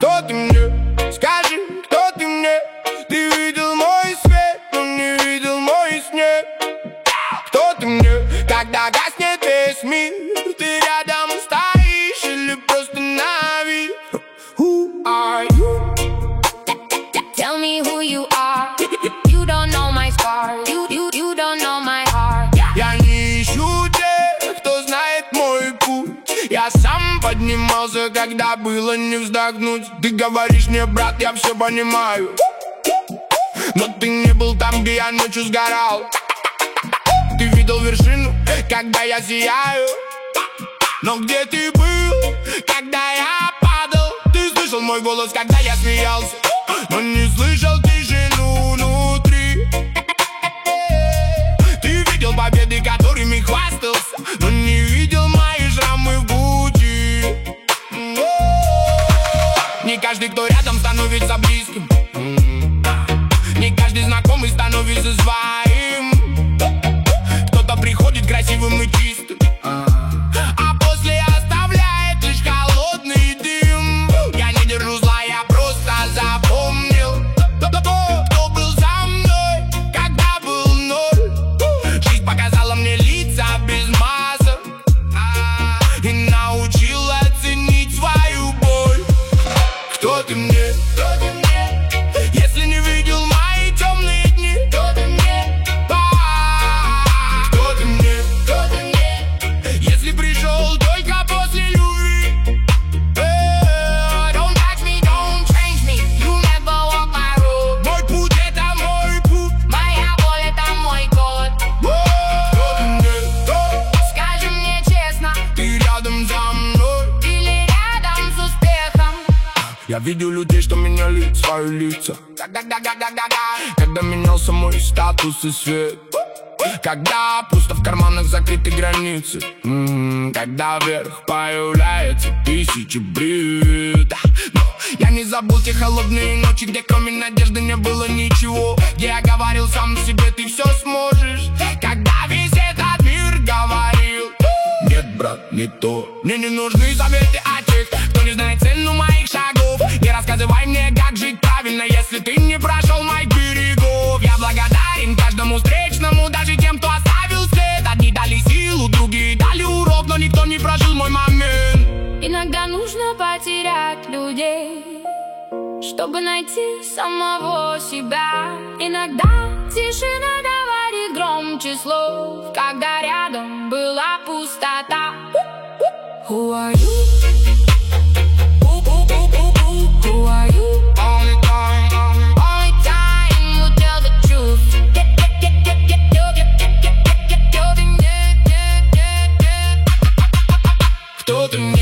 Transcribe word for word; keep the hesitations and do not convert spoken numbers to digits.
Кто ты мне? Скажи, кто ты мне? Ты видел мой свет, но не видел мой снег. Кто ты мне? Когда гаснет весь мир, ты рядом стоишь или просто на вид? Who are you? Tell me who you are. You don't know my scars. You, you, you don't know my heart. Я не ищу тех, кто знает мой путь. Я сам поднимался, когда было не вздохнуть. Ты говоришь мне, брат, я все понимаю, но ты не был там, где я ночью сгорал. Ты видел вершину, когда я сияю, но где ты был, когда я падал? Ты слышал мой голос, когда я смеялся, но не слышал тишину внутри. Ты видел победы, которыми хвастался, но не видел мои шрамы в Гуччи. Не каждый, кто рядом, становится близким. Не каждый знакомый становится своим. Кто-то приходит красивым и чистым, а после оставляет лишь холодный дым. Я не держу зла, я просто запомнил, кто был со мной, когда был ноль. Жизнь показала мне лица без масок и научила ценить свою боль. Кто ты мне? Если не видел мои темные дни, кто ты мне? А, кто ты мне? Если пришел только после любви. Don't touch me, don't change me. You never walk my road. Мой путь — это мой путь. Моя боль — это мой код. Кто ты мне? Скажи мне честно, Ты рядом со мной или рядом с успехом? Я видел людей, что меняли свои лица, когда менялся мой статус и свет, когда пусто в карманах закрыты границы, М-м, когда вверх появляется тысячи бревет. Но я не забыл те холодные ночи, где кроме надежды не было ничего, где я говорил сам себе: ты все сможешь. Когда весь этот мир говорил: нет, брат, не то. Мне не нужны советы от тех, кто не знает цену моих шагов. Не рассказывай мне, как жить правильно, если ты не прошел моих берегов. Я благодарен каждому встречному, даже тем, кто оставил след. Одни дали силу, другие дали урок, но никто не прожил мой момент. Иногда нужно потерять людей, чтобы найти самого себя. Иногда тишина говорит громче слов, когда рядом была пустота. Who are you? Who are you? Only time, only Only time will tell the truth. Кто ты мне?